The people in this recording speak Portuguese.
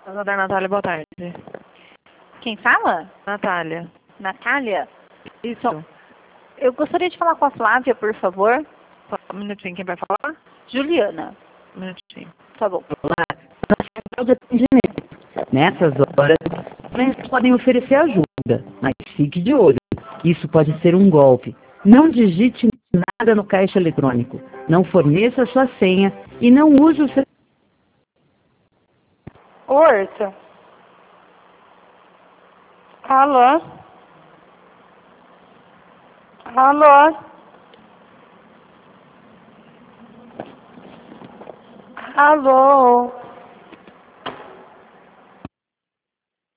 Casa da Natália, boa tarde. Quem fala? Natália. Natália? Isso. Eu gostaria de falar com a Flávia, por favor. Só um minutinho, quem vai falar? Juliana. Um minutinho. Tá bom. Olá, central de atendimento. Nessas horas, clientes podem oferecer ajuda, mas fique de olho. Isso pode ser um golpe. Não digite nada no caixa eletrônico. Não forneça sua senha e não use o seu... Horta. Alô? Alô? Alô?